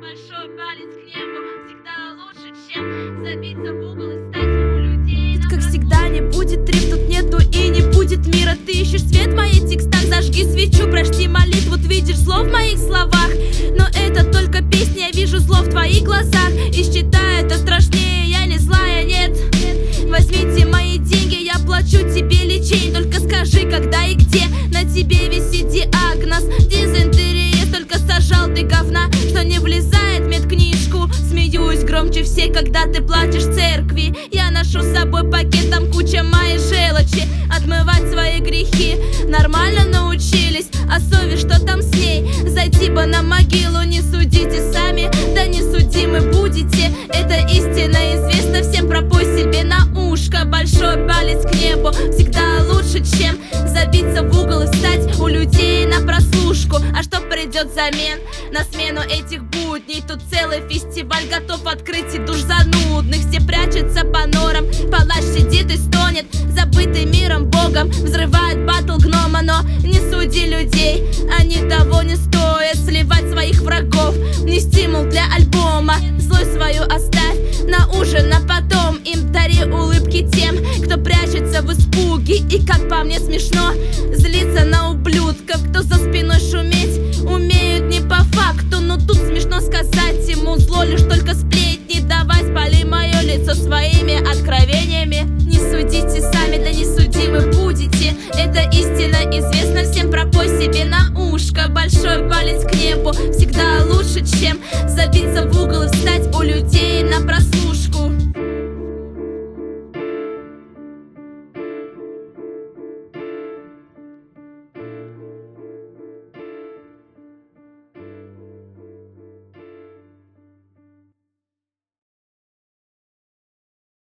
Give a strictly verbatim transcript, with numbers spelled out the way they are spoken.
большой палец к небу всегда лучше, чем забиться в угол и стать у людей. Тут, как всегда, не будет риф, тут нету и не будет мира. Ты ищешь свет в моих текстах, зажги свечу, прочти молитву, ты видишь зло в моих словах. Но это только песня, я вижу зло в твоих глазах и считаю это страшнее, я не злая, нет. Возьмите мои деньги, я плачу тебе лечение. Только скажи, когда и где на тебе висит диагноз дизентерия. Только сажал ты говна, что не влезает в медкнижку. Смеюсь громче всех, когда ты плачешь в церкви. Я ношу с собой пакет, там куча моей желчи. Отмывать свои грехи нормально научились, а совесть, что там с ней? Зайти бы на могилу, не судите сами, да не судимы будете. Это истина известна всем, пропой себе на ушко. Большой палец к небу всегда лучше, чем забиться в угол и стать у людей на прослушку. А что придет взамен на смену этих будней? Тут целый фестиваль готов открыть и душ занудных. Все прячутся по норам, палач сидит и стонет, забытый миром богом. Взрывает батл гнома, но не суди людей, они того не стоят. Сливать своих врагов не стимул для альбома. Злость свою оставь на ужин, а потом им дари улыбки тем, кто прячется в испуге. И как по мне смешно злиться на ублюдков, кто за спиной шуметь умеют не по факту. Но тут смешно сказать ему зло лишь только сплетни. Давай спали мое лицо своими откровениями. Не судите сами, да не судимы будете. Это истина известна всем, пропой себе на ушко. Большой палец к небу всегда лучше, чем